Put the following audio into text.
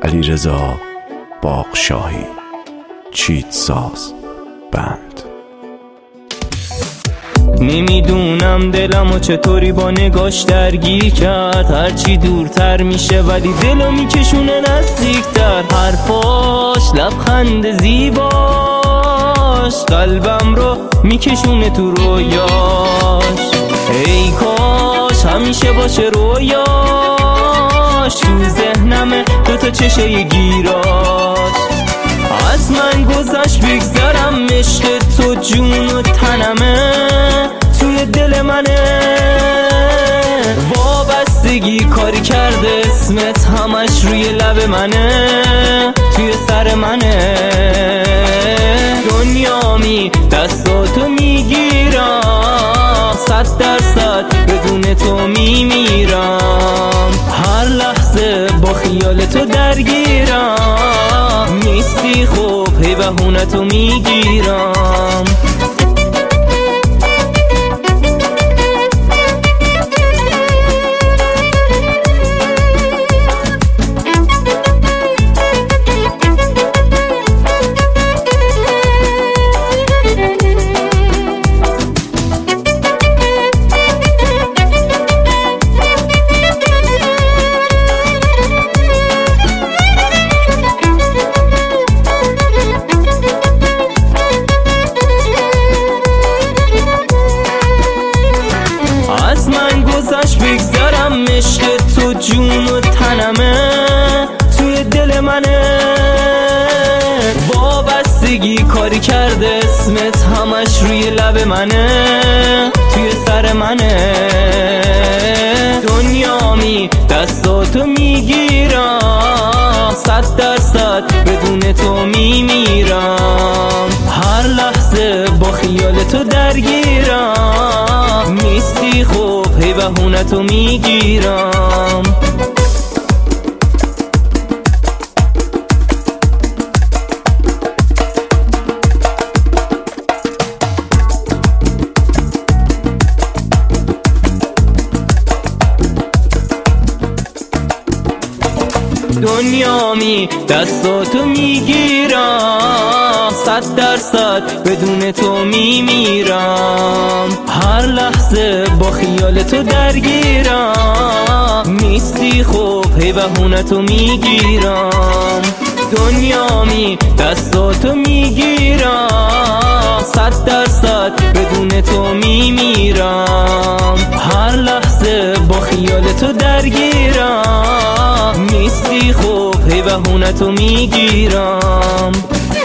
علیرضا باغشاهی، چیتساز بند. نمیدونم دلمو چطوری با نگاش درگیر کرد، هرچی دورتر میشه ولی دلو میکشونه نزدیکتر. حرفاش، لبخند زیباش، قلبم رو میکشونه تو رویاش. ای کاش همیشه باشه رویاش، تو ذهنمه دوتا چشه گیراش. از من گذشت بگذرم، عشق تو جون و تنمه، توی دل منه. وابستگی کاری کرده اسمت، همش روی لب منه، توی سر منه. دنیامی دستاتو میگیرم، 100% بدون تو میمیرم. هر لحظه با خیال تو درگیرم، نیستی خوب هی بهونتو میگیرم. بگذرم، عشق تو جون و تنمه، توی دل منه. وابستگی کاری کرده اسمت، همش روی لب منه، توی سر منه. دنیامی دستاتو میگیرم، 100% بدون تو میمیرم. هر لحظه با خیال تو درگیرم، نیستی خوب هی بهونتو میگیرم. دنیامی دستاتو میگیرم، 100% بدون تو میمیرم. هر لحظه با خیال تو درگیرم، نیستی خوب هی بهونتو میگیرم. دنیامی دستاتو میگیرم، 100% بدون تو میمیرم. هر لحظه با خیال تو درگیرم، نیستی خوب هی بهونتو میگیرم.